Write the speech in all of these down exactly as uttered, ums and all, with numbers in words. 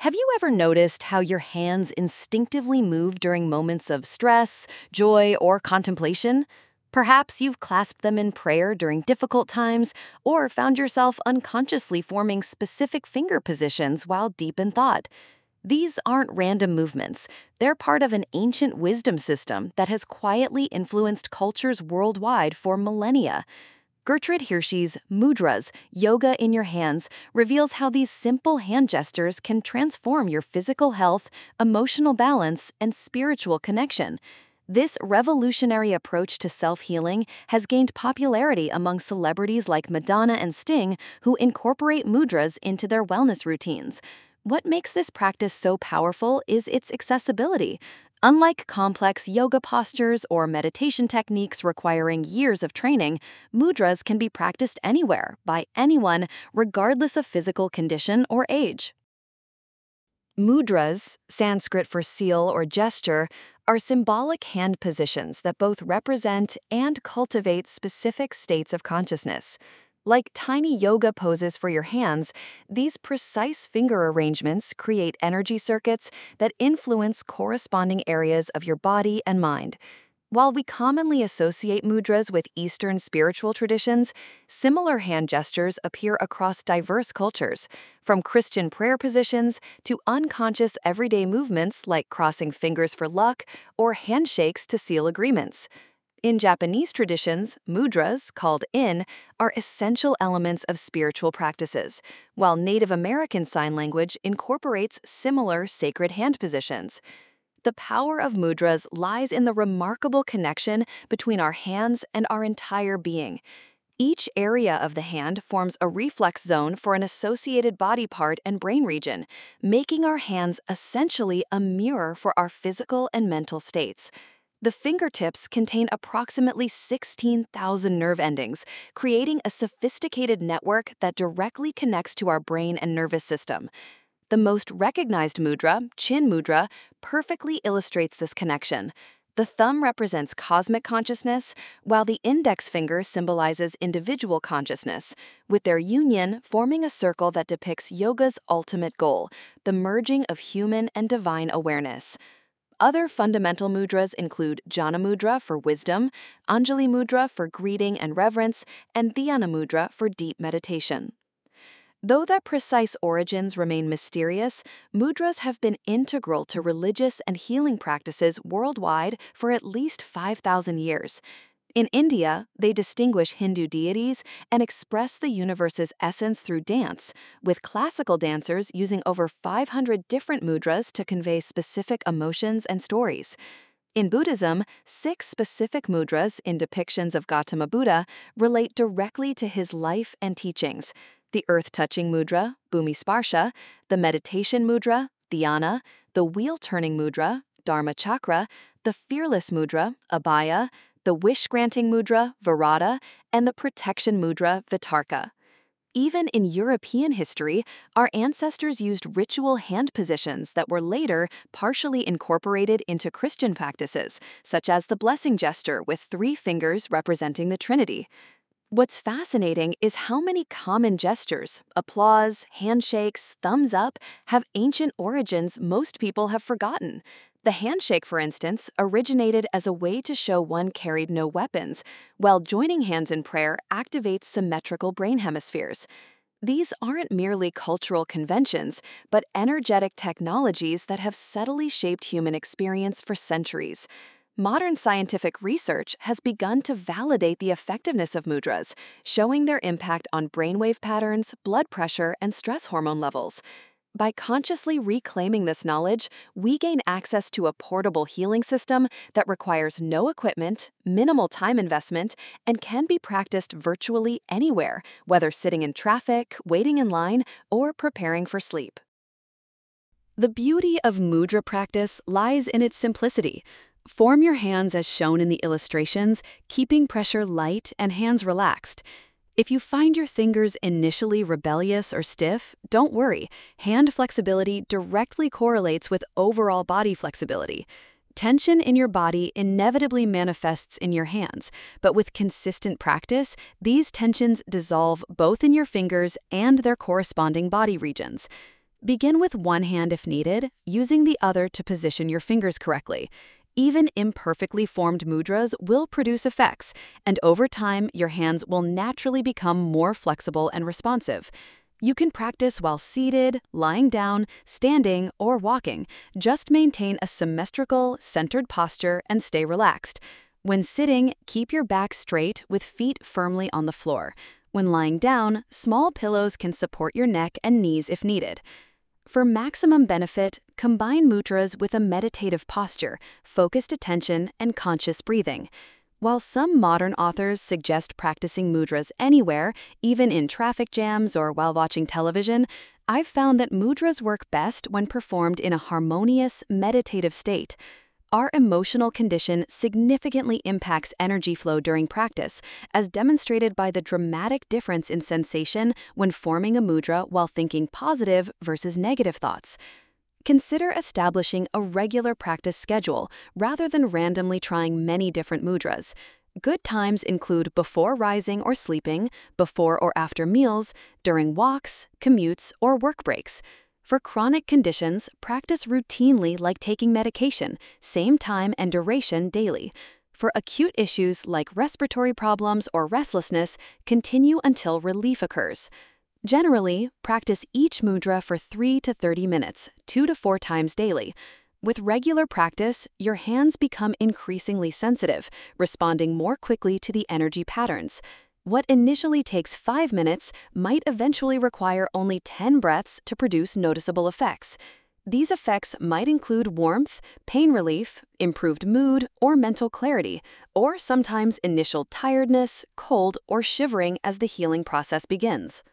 Have you ever noticed how your hands instinctively move during moments of stress, joy, or contemplation? Perhaps you've clasped them in prayer during difficult times, or found yourself unconsciously forming specific finger positions while deep in thought. These aren't random movements. They're part of an ancient wisdom system that has quietly influenced cultures worldwide for millennia. Gertrude Hirsch's Mudras, Yoga in Your Hands, reveals how these simple hand gestures can transform your physical health, emotional balance, and spiritual connection. This revolutionary approach to self-healing has gained popularity among celebrities like Madonna and Sting, who incorporate mudras into their wellness routines. What makes this practice so powerful is its accessibility. Unlike complex yoga postures or meditation techniques requiring years of training, mudras can be practiced anywhere, by anyone, regardless of physical condition or age. Mudras, Sanskrit for seal or gesture, are symbolic hand positions that both represent and cultivate specific states of consciousness. Like tiny yoga poses for your hands, these precise finger arrangements create energy circuits that influence corresponding areas of your body and mind. While we commonly associate mudras with Eastern spiritual traditions, similar hand gestures appear across diverse cultures, from Christian prayer positions to unconscious everyday movements like crossing fingers for luck or handshakes to seal agreements. In Japanese traditions, mudras, called in, are essential elements of spiritual practices, while Native American Sign Language incorporates similar sacred hand positions. The power of mudras lies in the remarkable connection between our hands and our entire being. Each area of the hand forms a reflex zone for an associated body part and brain region, making our hands essentially a mirror for our physical and mental states. The fingertips contain approximately sixteen thousand nerve endings, creating a sophisticated network that directly connects to our brain and nervous system. The most recognized mudra, Chin Mudra, perfectly illustrates this connection. The thumb represents cosmic consciousness, while the index finger symbolizes individual consciousness, with their union forming a circle that depicts yoga's ultimate goal, the merging of human and divine awareness. Other fundamental mudras include Jnana Mudra for wisdom, Anjali Mudra for greeting and reverence, and Dhyana Mudra for deep meditation. Though their precise origins remain mysterious, mudras have been integral to religious and healing practices worldwide for at least five thousand years. In India, they distinguish Hindu deities and express the universe's essence through dance, with classical dancers using over five hundred different mudras to convey specific emotions and stories. In Buddhism, six specific mudras in depictions of Gautama Buddha relate directly to his life and teachings: the earth-touching mudra, Bhumi Sparsha, the meditation mudra, Dhyana, the wheel-turning mudra, Dharma Chakra, the fearless mudra, Abhaya, the wish-granting mudra, Virata, and the protection mudra, Vitarka. Even in European history, our ancestors used ritual hand positions that were later partially incorporated into Christian practices, such as the blessing gesture with three fingers representing the Trinity. What's fascinating is how many common gestures, applause, handshakes, thumbs up, have ancient origins most people have forgotten. The handshake, for instance, originated as a way to show one carried no weapons, while joining hands in prayer activates symmetrical brain hemispheres. These aren't merely cultural conventions, but energetic technologies that have subtly shaped human experience for centuries. Modern scientific research has begun to validate the effectiveness of mudras, showing their impact on brainwave patterns, blood pressure, and stress hormone levels. By consciously reclaiming this knowledge, we gain access to a portable healing system that requires no equipment, minimal time investment, and can be practiced virtually anywhere, whether sitting in traffic, waiting in line, or preparing for sleep. The beauty of mudra practice lies in its simplicity. Form your hands as shown in the illustrations, keeping pressure light and hands relaxed. If you find your fingers initially rebellious or stiff, don't worry. Hand flexibility directly correlates with overall body flexibility. Tension in your body inevitably manifests in your hands, but with consistent practice, these tensions dissolve both in your fingers and their corresponding body regions. Begin with one hand if needed, using the other to position your fingers correctly. Even imperfectly formed mudras will produce effects, and over time, your hands will naturally become more flexible and responsive. You can practice while seated, lying down, standing, or walking. Just maintain a symmetrical, centered posture and stay relaxed. When sitting, keep your back straight with feet firmly on the floor. When lying down, small pillows can support your neck and knees if needed. For maximum benefit, combine mudras with a meditative posture, focused attention, and conscious breathing. While some modern authors suggest practicing mudras anywhere, even in traffic jams or while watching television, I've found that mudras work best when performed in a harmonious, meditative state. Our emotional condition significantly impacts energy flow during practice, as demonstrated by the dramatic difference in sensation when forming a mudra while thinking positive versus negative thoughts. Consider establishing a regular practice schedule rather than randomly trying many different mudras. Good times include before rising or sleeping, before or after meals, during walks, commutes, or work breaks. For chronic conditions, practice routinely like taking medication, same time and duration daily. For acute issues like respiratory problems or restlessness, continue until relief occurs. Generally, practice each mudra for three to thirty minutes, two to four times daily. With regular practice, your hands become increasingly sensitive, responding more quickly to the energy patterns. What initially takes five minutes might eventually require only ten breaths to produce noticeable effects. These effects might include warmth, pain relief, improved mood, or mental clarity, or sometimes initial tiredness, cold, or shivering as the healing process begins.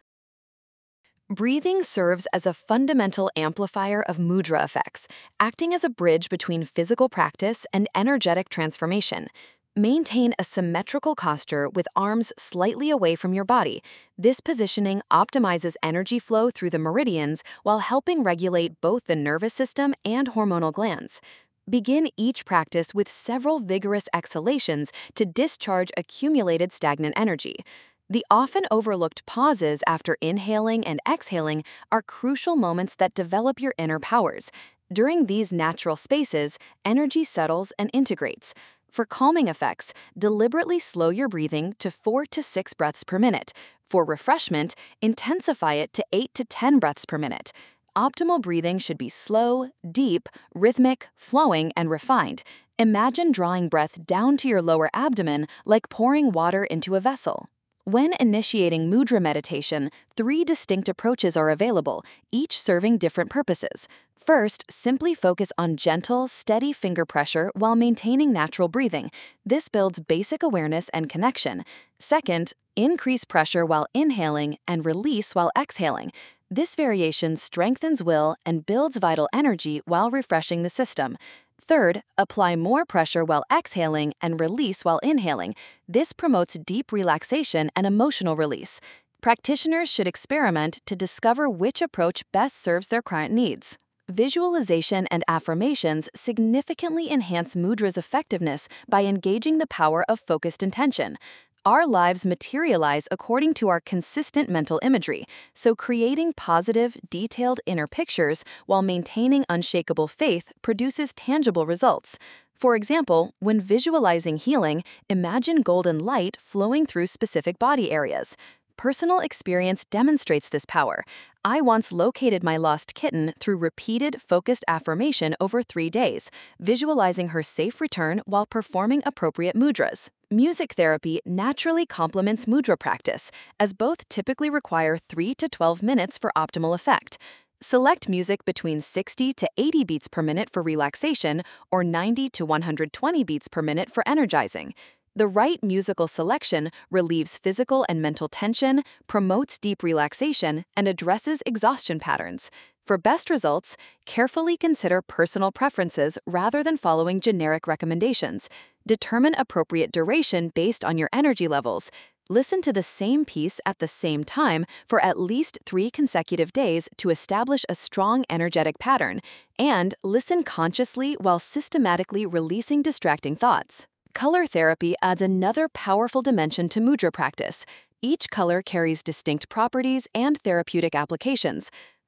Breathing serves as a fundamental amplifier of mudra effects, acting as a bridge between physical practice and energetic transformation. Maintain a symmetrical posture with arms slightly away from your body. This positioning optimizes energy flow through the meridians while helping regulate both the nervous system and hormonal glands. Begin each practice with several vigorous exhalations to discharge accumulated stagnant energy. The often overlooked pauses after inhaling and exhaling are crucial moments that develop your inner powers. During these natural spaces, energy settles and integrates. For calming effects, deliberately slow your breathing to four to six breaths per minute. For refreshment, intensify it to eight to ten breaths per minute. Optimal breathing should be slow, deep, rhythmic, flowing, and refined. Imagine drawing breath down to your lower abdomen like pouring water into a vessel. When initiating mudra meditation, three distinct approaches are available, each serving different purposes. First, simply focus on gentle, steady finger pressure while maintaining natural breathing. This builds basic awareness and connection. Second, increase pressure while inhaling and release while exhaling. This variation strengthens will and builds vital energy while refreshing the system. Third, apply more pressure while exhaling and release while inhaling. This promotes deep relaxation and emotional release. Practitioners should experiment to discover which approach best serves their client needs. Visualization and affirmations significantly enhance mudra's effectiveness by engaging the power of focused intention. Our lives materialize according to our consistent mental imagery, so creating positive, detailed inner pictures while maintaining unshakable faith produces tangible results. For example, when visualizing healing, imagine golden light flowing through specific body areas. Personal experience demonstrates this power. I once located my lost kitten through repeated, focused affirmation over three days, visualizing her safe return while performing appropriate mudras. Music therapy naturally complements mudra practice, as both typically require three to twelve minutes for optimal effect. Select music between sixty to eighty beats per minute for relaxation or ninety to one hundred twenty beats per minute for energizing. The right musical selection relieves physical and mental tension, promotes deep relaxation, and addresses exhaustion patterns. For best results, carefully consider personal preferences rather than following generic recommendations. Determine appropriate duration based on your energy levels. Listen to the same piece at the same time for at least three consecutive days to establish a strong energetic pattern, and listen consciously while systematically releasing distracting thoughts. Color therapy adds another powerful dimension to mudra practice. Each color carries distinct properties and therapeutic applications.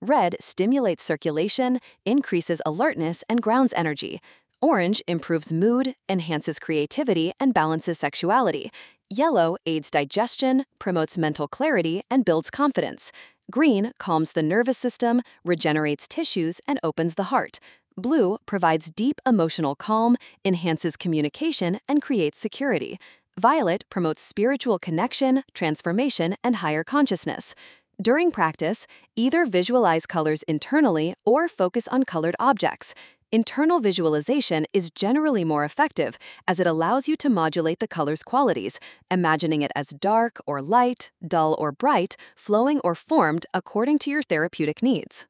Red stimulates circulation, increases alertness, and grounds energy. Orange improves mood, enhances creativity, and balances sexuality. Yellow aids digestion, promotes mental clarity, and builds confidence. Green calms the nervous system, regenerates tissues, and opens the heart. Blue provides deep emotional calm, enhances communication, and creates security. Violet promotes spiritual connection, transformation, and higher consciousness. During practice, either visualize colors internally or focus on colored objects. Internal visualization is generally more effective as it allows you to modulate the color's qualities, imagining it as dark or light, dull or bright, flowing or formed according to your therapeutic needs.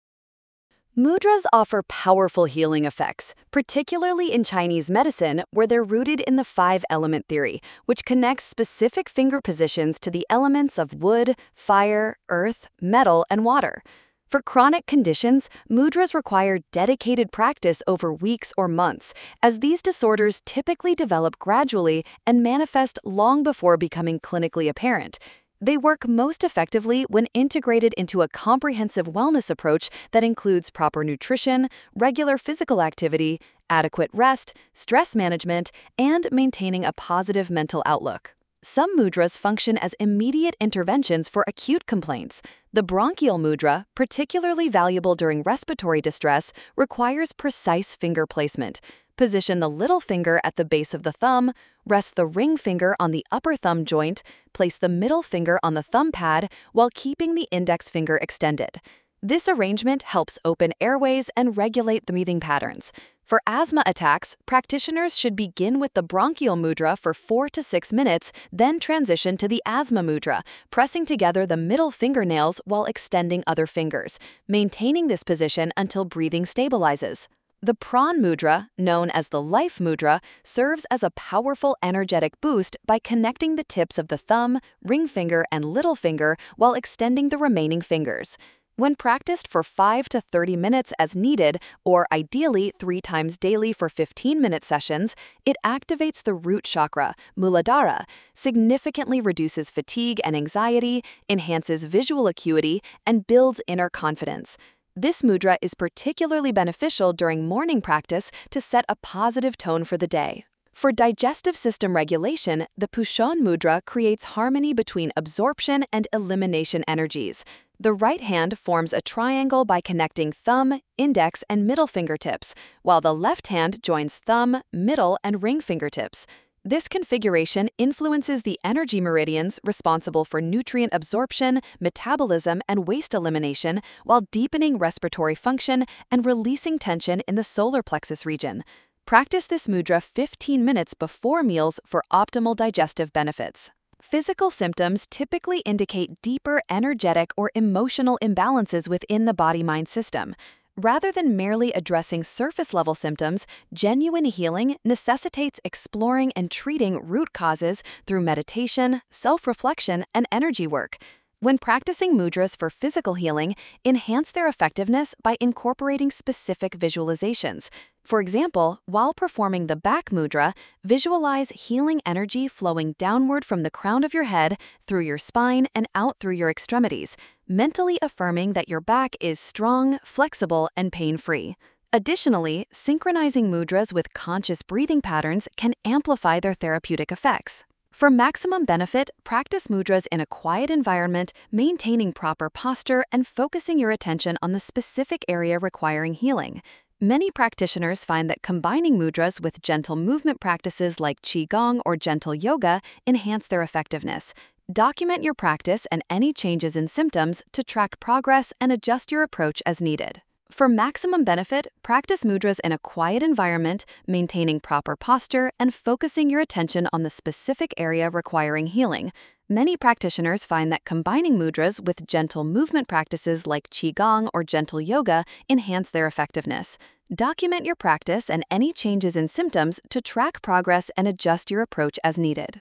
Mudras offer powerful healing effects, particularly in Chinese medicine, where they're rooted in the five-element theory, which connects specific finger positions to the elements of wood, fire, earth, metal, and water. For chronic conditions, mudras require dedicated practice over weeks or months, as these disorders typically develop gradually and manifest long before becoming clinically apparent. They work most effectively when integrated into a comprehensive wellness approach that includes proper nutrition, regular physical activity, adequate rest, stress management, and maintaining a positive mental outlook. Some mudras function as immediate interventions for acute complaints. The bronchial mudra, particularly valuable during respiratory distress, requires precise finger placement. Position the little finger at the base of the thumb, rest the ring finger on the upper thumb joint, place the middle finger on the thumb pad while keeping the index finger extended. This arrangement helps open airways and regulate the breathing patterns. For asthma attacks, practitioners should begin with the bronchial mudra for four to six minutes, then transition to the asthma mudra, pressing together the middle fingernails while extending other fingers, maintaining this position until breathing stabilizes. The Pran Mudra, known as the Life Mudra, serves as a powerful energetic boost by connecting the tips of the thumb, ring finger, and little finger while extending the remaining fingers. When practiced for five to thirty minutes as needed, or ideally three times daily for fifteen-minute sessions, it activates the root chakra, Muladhara, significantly reduces fatigue and anxiety, enhances visual acuity, and builds inner confidence. This mudra is particularly beneficial during morning practice to set a positive tone for the day. For digestive system regulation, the Pushon Mudra creates harmony between absorption and elimination energies. The right hand forms a triangle by connecting thumb, index, and middle fingertips, while the left hand joins thumb, middle, and ring fingertips. This configuration influences the energy meridians responsible for nutrient absorption, metabolism, and waste elimination, while deepening respiratory function and releasing tension in the solar plexus region. Practice this mudra fifteen minutes before meals for optimal digestive benefits. Physical symptoms typically indicate deeper energetic or emotional imbalances within the body-mind system. Rather than merely addressing surface-level symptoms, genuine healing necessitates exploring and treating root causes through meditation, self-reflection, and energy work. When practicing mudras for physical healing, enhance their effectiveness by incorporating specific visualizations. For example, while performing the back mudra, visualize healing energy flowing downward from the crown of your head, through your spine, and out through your extremities, mentally affirming that your back is strong, flexible, and pain-free. Additionally, synchronizing mudras with conscious breathing patterns can amplify their therapeutic effects. For maximum benefit, practice mudras in a quiet environment, maintaining proper posture and focusing your attention on the specific area requiring healing. Many practitioners find that combining mudras with gentle movement practices like Qigong or gentle yoga enhance their effectiveness. Document your practice and any changes in symptoms to track progress and adjust your approach as needed. For maximum benefit, practice mudras in a quiet environment, maintaining proper posture and focusing your attention on the specific area requiring healing. Many practitioners find that combining mudras with gentle movement practices like Qigong or gentle yoga enhance their effectiveness. Document your practice and any changes in symptoms to track progress and adjust your approach as needed.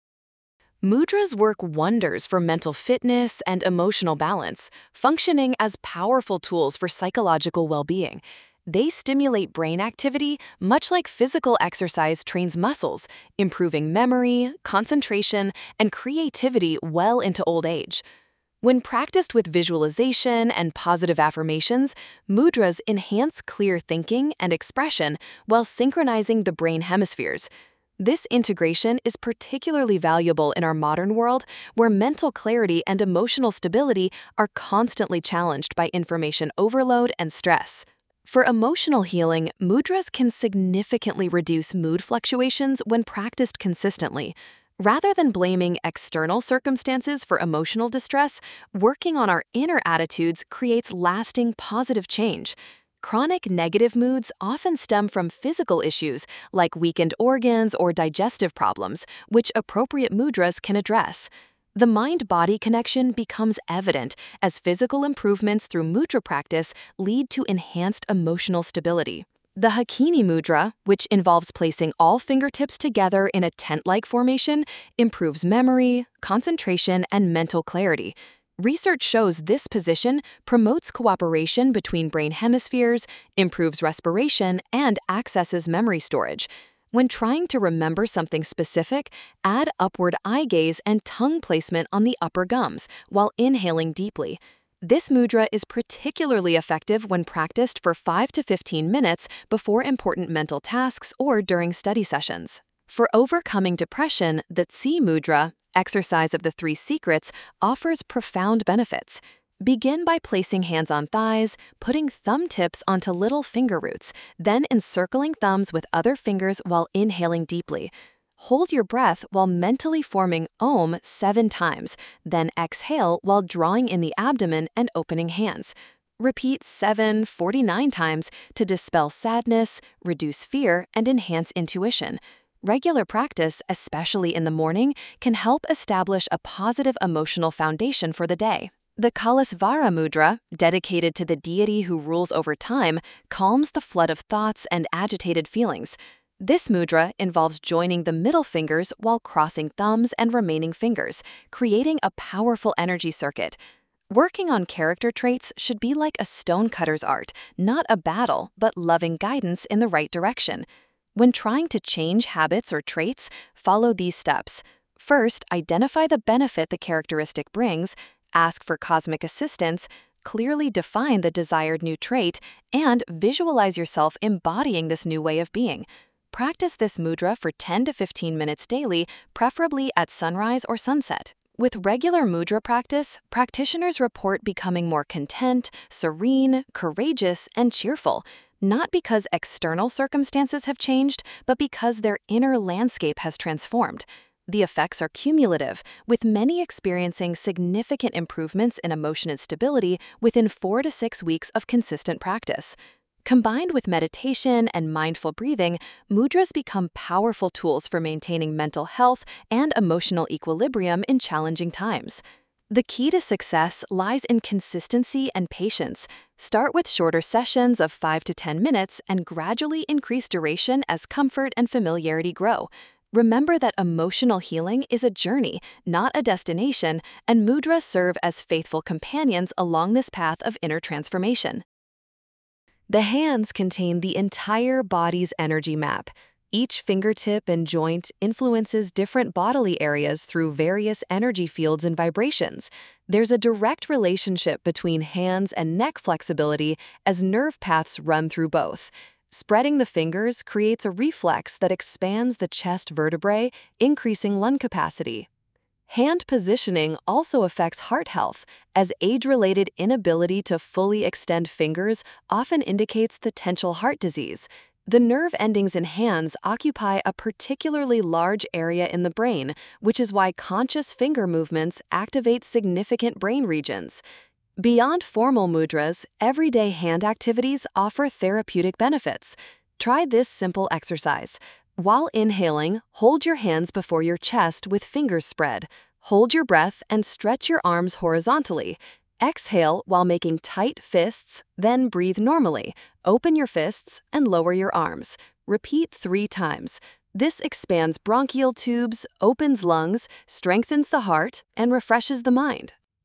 Mudras work wonders for mental fitness and emotional balance, functioning as powerful tools for psychological well-being. They stimulate brain activity much like physical exercise trains muscles, improving memory, concentration, and creativity well into old age. When practiced with visualization and positive affirmations, mudras enhance clear thinking and expression while synchronizing the brain hemispheres. This integration is particularly valuable in our modern world, where mental clarity and emotional stability are constantly challenged by information overload and stress. For emotional healing, mudras can significantly reduce mood fluctuations when practiced consistently. Rather than blaming external circumstances for emotional distress, working on our inner attitudes creates lasting positive change. Chronic negative moods often stem from physical issues like weakened organs or digestive problems, which appropriate mudras can address. The mind-body connection becomes evident as physical improvements through mudra practice lead to enhanced emotional stability. The Hakini Mudra, which involves placing all fingertips together in a tent-like formation, improves memory, concentration, and mental clarity. Research shows this position promotes cooperation between brain hemispheres, improves respiration, and accesses memory storage. When trying to remember something specific, add upward eye gaze and tongue placement on the upper gums while inhaling deeply. This mudra is particularly effective when practiced for five to fifteen minutes before important mental tasks or during study sessions. For overcoming depression, the Tsi Mudra, exercise of the three secrets, offers profound benefits. Begin by placing hands on thighs, putting thumb tips onto little finger roots, then encircling thumbs with other fingers while inhaling deeply. Hold your breath while mentally forming Om seven times, then exhale while drawing in the abdomen and opening hands. Repeat seven forty-nine times to dispel sadness, reduce fear, and enhance intuition. Regular practice, especially in the morning, can help establish a positive emotional foundation for the day. The Kalasvara Mudra, dedicated to the deity who rules over time, calms the flood of thoughts and agitated feelings. This mudra involves joining the middle fingers while crossing thumbs and remaining fingers, creating a powerful energy circuit. Working on character traits should be like a stonecutter's art, not a battle, but loving guidance in the right direction. When trying to change habits or traits, follow these steps. First, identify the benefit the characteristic brings, ask for cosmic assistance, clearly define the desired new trait, and visualize yourself embodying this new way of being. Practice this mudra for ten to fifteen minutes daily, preferably at sunrise or sunset. With regular mudra practice, practitioners report becoming more content, serene, courageous, and cheerful, not because external circumstances have changed, but because their inner landscape has transformed. The effects are cumulative, with many experiencing significant improvements in emotion and stability within four to six weeks of consistent practice. Combined with meditation and mindful breathing, mudras become powerful tools for maintaining mental health and emotional equilibrium in challenging times. The key to success lies in consistency and patience. Start with shorter sessions of five to ten minutes and gradually increase duration as comfort and familiarity grow. Remember that emotional healing is a journey, not a destination, and mudras serve as faithful companions along this path of inner transformation. The hands contain the entire body's energy map. Each fingertip and joint influences different bodily areas through various energy fields and vibrations. There's a direct relationship between hands and neck flexibility as nerve paths run through both. Spreading the fingers creates a reflex that expands the chest vertebrae, increasing lung capacity. Hand positioning also affects heart health, as age-related inability to fully extend fingers often indicates potential heart disease. The nerve endings in hands occupy a particularly large area in the brain, which is why conscious finger movements activate significant brain regions. Beyond formal mudras, everyday hand activities offer therapeutic benefits. Try this simple exercise. While inhaling, hold your hands before your chest with fingers spread. Hold your breath and stretch your arms horizontally. Exhale while making tight fists, then breathe normally. Open your fists and lower your arms. Repeat three times. This expands bronchial tubes, opens lungs, strengthens the heart, and refreshes the mind.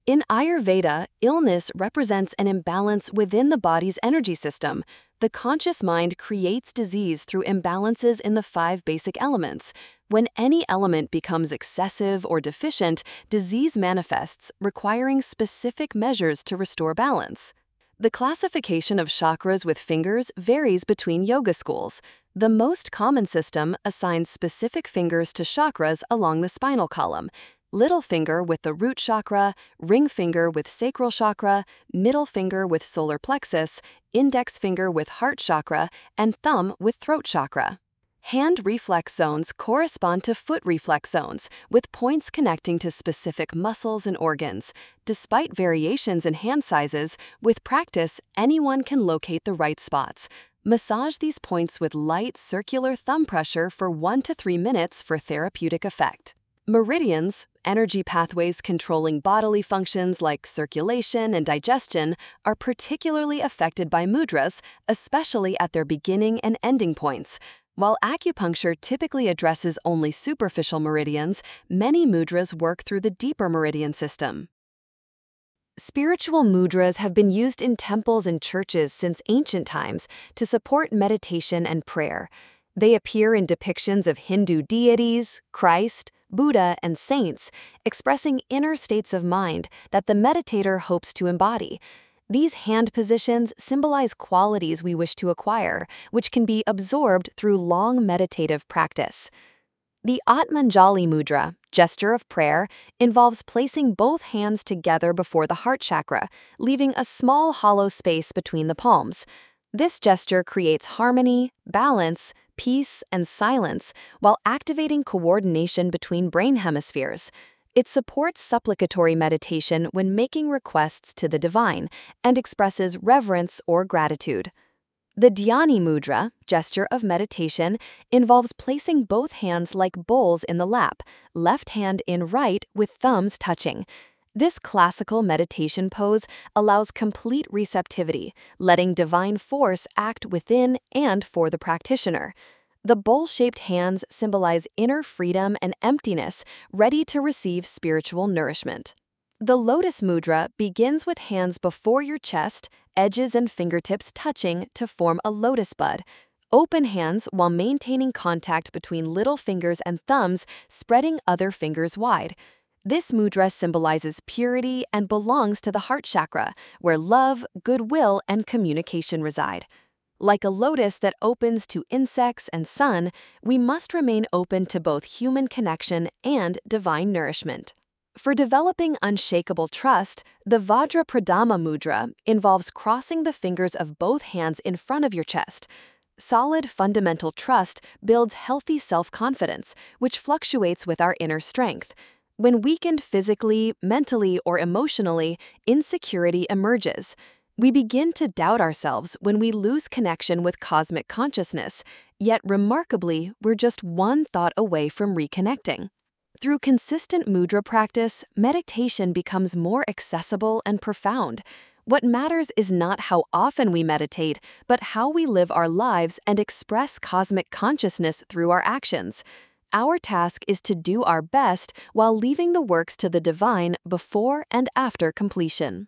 In Ayurveda, illness represents an imbalance within the body's energy system. The conscious mind creates disease through imbalances in the five basic elements. When any element becomes excessive or deficient, disease manifests, requiring specific measures to restore balance. The classification of chakras with fingers varies between yoga schools. The most common system assigns specific fingers to chakras along the spinal column. Little finger with the root chakra, ring finger with sacral chakra, middle finger with solar plexus, index finger with heart chakra, and thumb with throat chakra. Hand reflex zones correspond to foot reflex zones, with points connecting to specific muscles and organs. Despite variations in hand sizes, with practice, anyone can locate the right spots. Massage these points with light circular thumb pressure for one to three minutes for therapeutic effect. Meridians, energy pathways controlling bodily functions like circulation and digestion, are particularly affected by mudras, especially at their beginning and ending points. While acupuncture typically addresses only superficial meridians, many mudras work through the deeper meridian system. Spiritual mudras have been used in temples and churches since ancient times to support meditation and prayer. They appear in depictions of Hindu deities, Christ, Buddha, and saints, expressing inner states of mind that the meditator hopes to embody. These hand positions symbolize qualities we wish to acquire, which can be absorbed through long meditative practice. The Atmanjali Mudra, gesture of prayer, involves placing both hands together before the heart chakra, leaving a small hollow space between the palms. This gesture creates harmony, balance, peace, and silence while activating coordination between brain hemispheres. It supports supplicatory meditation when making requests to the divine and expresses reverence or gratitude. The Dhyani Mudra, gesture of meditation, involves placing both hands like bowls in the lap, left hand in right with thumbs touching. This classical meditation pose allows complete receptivity, letting divine force act within and for the practitioner. The bowl-shaped hands symbolize inner freedom and emptiness, ready to receive spiritual nourishment. The Lotus Mudra begins with hands before your chest, edges and fingertips touching to form a lotus bud. Open hands while maintaining contact between little fingers and thumbs, spreading other fingers wide. This mudra symbolizes purity and belongs to the heart chakra, where love, goodwill, and communication reside. Like a lotus that opens to insects and sun, we must remain open to both human connection and divine nourishment. For developing unshakable trust, the Vajrapradama Mudra involves crossing the fingers of both hands in front of your chest. Solid fundamental trust builds healthy self-confidence, which fluctuates with our inner strength. When weakened physically, mentally, or emotionally, insecurity emerges. We begin to doubt ourselves when we lose connection with cosmic consciousness, yet remarkably, we're just one thought away from reconnecting. Through consistent mudra practice, meditation becomes more accessible and profound. What matters is not how often we meditate, but how we live our lives and express cosmic consciousness through our actions. Our task is to do our best while leaving the works to the divine before and after completion.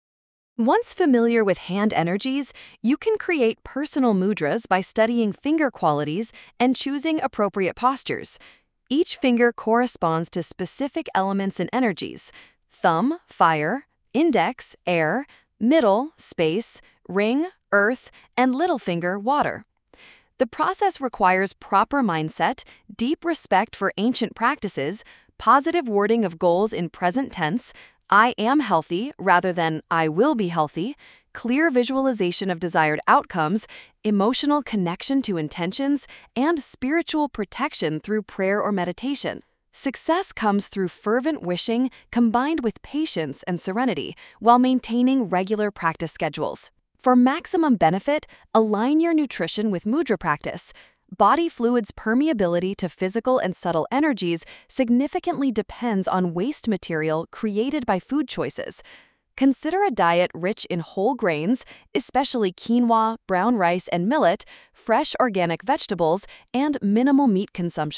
Once familiar with hand energies, you can create personal mudras by studying finger qualities and choosing appropriate postures. Each finger corresponds to specific elements and energies: thumb, fire; index, air; middle, space; ring, earth; and little finger, water. The process requires proper mindset, deep respect for ancient practices, positive wording of goals in present tense, I am healthy rather than I will be healthy, clear visualization of desired outcomes, emotional connection to intentions, and spiritual protection through prayer or meditation. Success comes through fervent wishing combined with patience and serenity while maintaining regular practice schedules. For maximum benefit, align your nutrition with mudra practice. Body fluids' permeability to physical and subtle energies significantly depends on waste material created by food choices. Consider a diet rich in whole grains, especially quinoa, brown rice, and millet, fresh organic vegetables, and minimal meat consumption.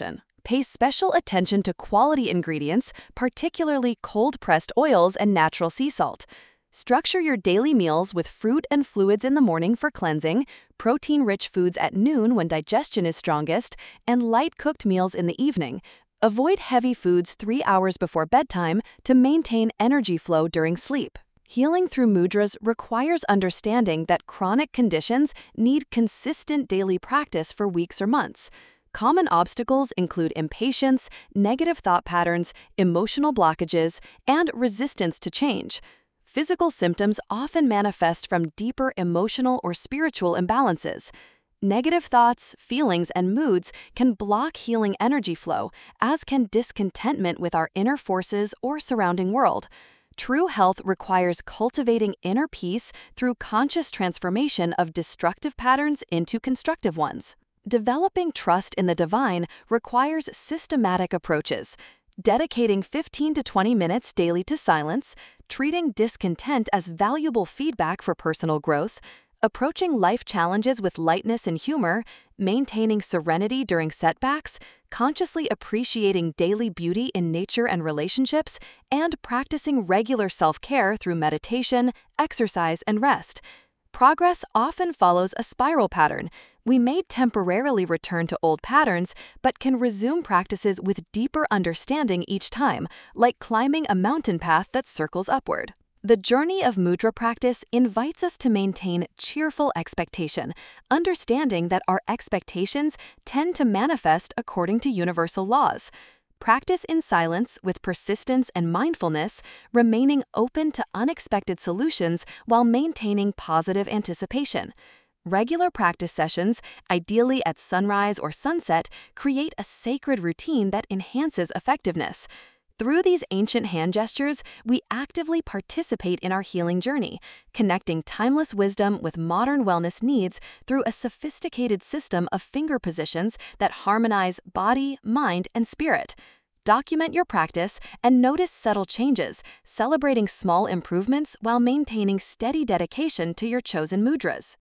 Pay special attention to quality ingredients, particularly cold-pressed oils and natural sea salt. Structure your daily meals with fruit and fluids in the morning for cleansing, protein-rich foods at noon when digestion is strongest, and light-cooked meals in the evening. Avoid heavy foods three hours before bedtime to maintain energy flow during sleep. Healing through mudras requires understanding that chronic conditions need consistent daily practice for weeks or months. Common obstacles include impatience, negative thought patterns, emotional blockages, and resistance to change. Physical symptoms often manifest from deeper emotional or spiritual imbalances. Negative thoughts, feelings, and moods can block healing energy flow, as can discontentment with our inner forces or surrounding world. True health requires cultivating inner peace through conscious transformation of destructive patterns into constructive ones. Developing trust in the divine requires systematic approaches. Dedicating fifteen to twenty minutes daily to silence, treating discontent as valuable feedback for personal growth, approaching life challenges with lightness and humor, maintaining serenity during setbacks, consciously appreciating daily beauty in nature and relationships, and practicing regular self-care through meditation, exercise, and rest. Progress often follows a spiral pattern. We may temporarily return to old patterns, but can resume practices with deeper understanding each time, like climbing a mountain path that circles upward. The journey of mudra practice invites us to maintain cheerful expectation, understanding that our expectations tend to manifest according to universal laws. Practice in silence with persistence and mindfulness, remaining open to unexpected solutions while maintaining positive anticipation. Regular practice sessions, ideally at sunrise or sunset, create a sacred routine that enhances effectiveness. Through these ancient hand gestures, we actively participate in our healing journey, connecting timeless wisdom with modern wellness needs through a sophisticated system of finger positions that harmonize body, mind, and spirit. Document your practice and notice subtle changes, celebrating small improvements while maintaining steady dedication to your chosen mudras.